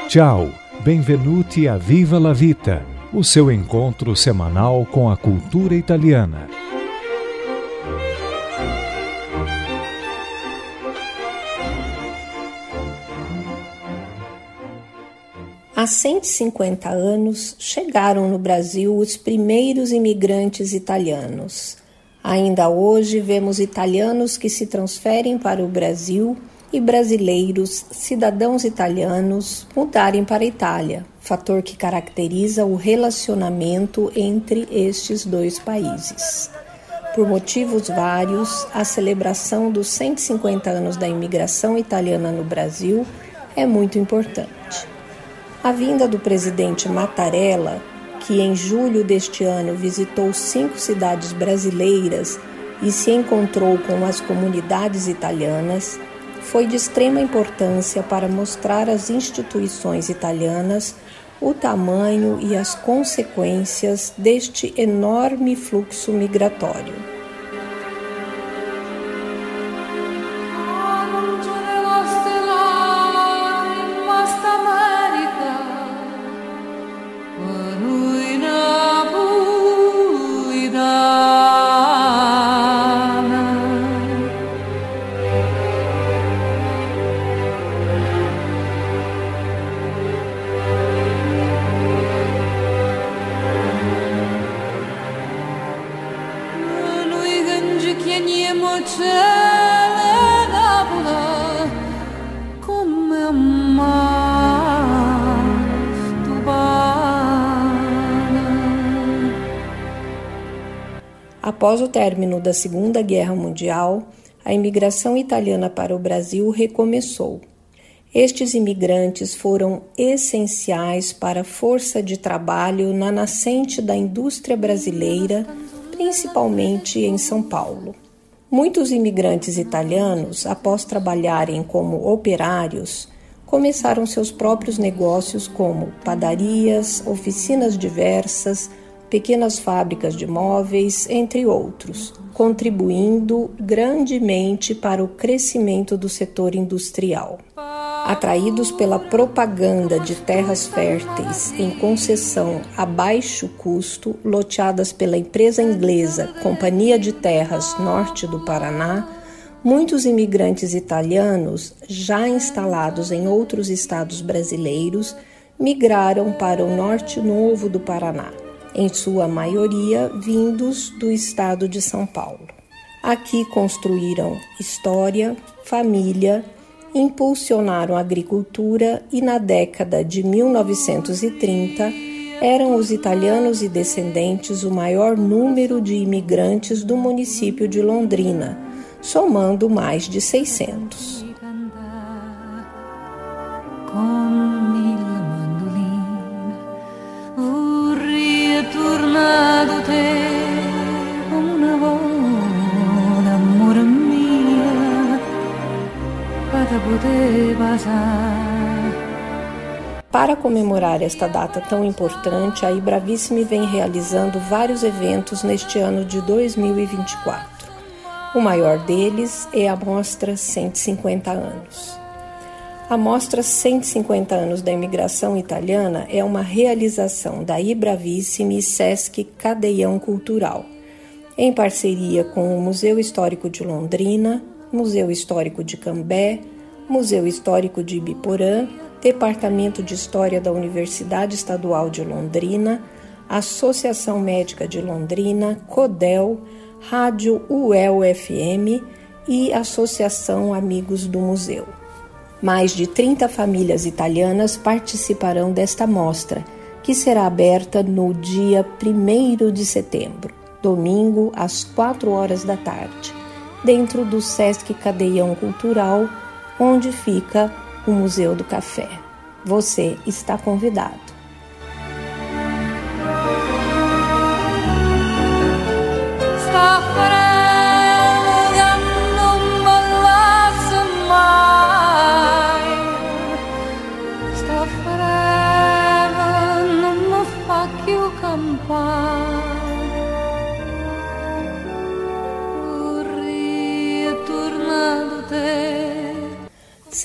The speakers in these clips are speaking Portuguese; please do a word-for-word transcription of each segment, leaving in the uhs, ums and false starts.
Ciao, benvenuti a Viva la Vita, o seu encontro semanal com a cultura italiana. Há cento e cinquenta anos, chegaram no Brasil os primeiros imigrantes italianos. Ainda hoje, vemos italianos que se transferem para o Brasil e brasileiros, cidadãos italianos, mudarem para a Itália, fator que caracteriza o relacionamento entre estes dois países. Por motivos vários, a celebração dos cento e cinquenta anos da imigração italiana no Brasil é muito importante. A vinda do presidente Mattarella, que em julho deste ano visitou cinco cidades brasileiras e se encontrou com as comunidades italianas, foi de extrema importância para mostrar às instituições italianas o tamanho e as consequências deste enorme fluxo migratório. Após o término da Segunda Guerra Mundial, a imigração italiana para o Brasil recomeçou. Estes imigrantes foram essenciais para a força de trabalho na nascente da indústria brasileira, principalmente em São Paulo. Muitos imigrantes italianos, após trabalharem como operários, começaram seus próprios negócios como padarias, oficinas diversas, pequenas fábricas de móveis, entre outros, contribuindo grandemente para o crescimento do setor industrial. Atraídos pela propaganda de terras férteis em concessão a baixo custo, loteadas pela empresa inglesa Companhia de Terras Norte do Paraná, muitos imigrantes italianos, já instalados em outros estados brasileiros, migraram para o Norte Novo do Paraná, em sua maioria vindos do estado de São Paulo. Aqui construíram história, família, impulsionaram a agricultura e na década de mil novecentos e trinta eram os italianos e descendentes o maior número de imigrantes do município de Londrina, somando mais de seiscentos. Para comemorar esta data tão importante, a Ibravissimi vem realizando vários eventos neste ano de dois mil e vinte e quatro. O maior deles é a Mostra cento e cinquenta anos. A Mostra cento e cinquenta anos da imigração italiana é uma realização da Ibravissimi e Sesc Cadeião Cultural, em parceria com o Museu Histórico de Londrina, Museu Histórico de Cambé, Museu Histórico de Ibiporã, Departamento de História da Universidade Estadual de Londrina, Associação Médica de Londrina, CODEL, Rádio U E L F M e Associação Amigos do Museu. Mais de trinta famílias italianas participarão desta mostra, que será aberta no dia primeiro de setembro, domingo, às quatro horas da tarde, dentro do Sesc Cadeião Cultural, onde fica o Museu do Café. Você está convidado.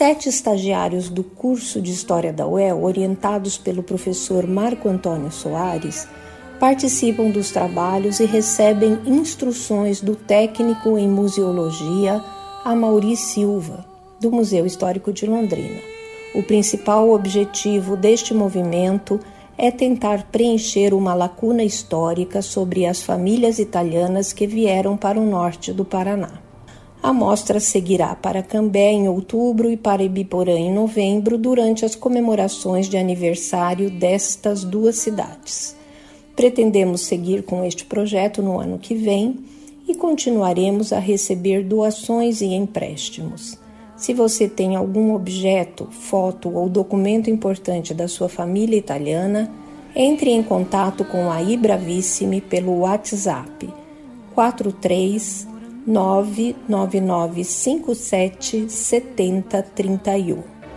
Sete estagiários do curso de História da U E L, orientados pelo professor Marco Antônio Soares, participam dos trabalhos e recebem instruções do técnico em museologia Amaury Silva, do Museu Histórico de Londrina. O principal objetivo deste movimento é tentar preencher uma lacuna histórica sobre as famílias italianas que vieram para o norte do Paraná. A mostra seguirá para Cambé em outubro e para Ibiporã em novembro, durante as comemorações de aniversário destas duas cidades. Pretendemos seguir com este projeto no ano que vem e continuaremos a receber doações e empréstimos. Se você tem algum objeto, foto ou documento importante da sua família italiana, entre em contato com a iBravissimi pelo WhatsApp quatro três nove nove nove cinco sete sete zero três um.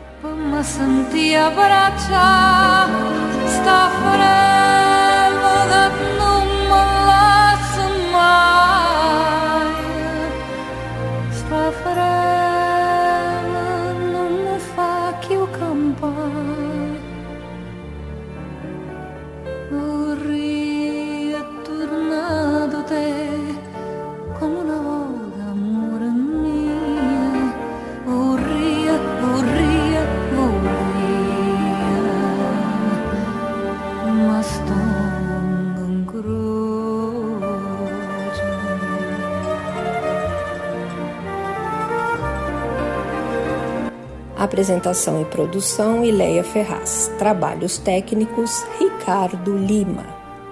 Apresentação e produção, Ileia Ferraz. Trabalhos técnicos, Ricardo Lima.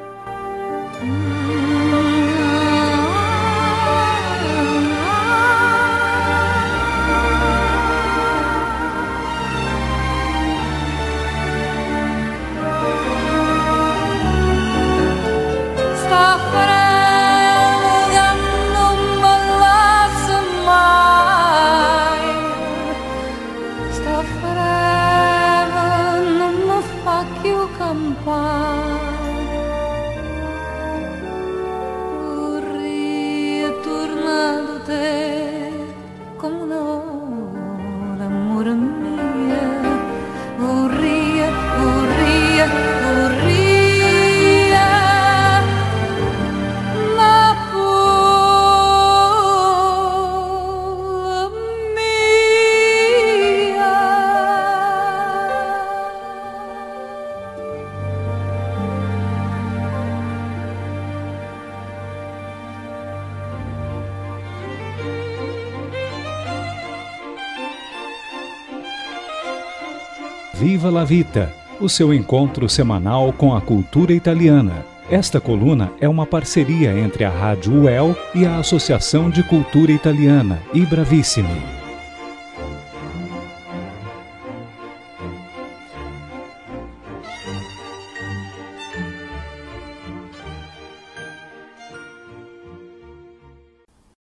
Viva la Vita, o seu encontro semanal com a cultura italiana. Esta coluna é uma parceria entre a Rádio U E L e a Associação de Cultura Italiana, iBravissimi.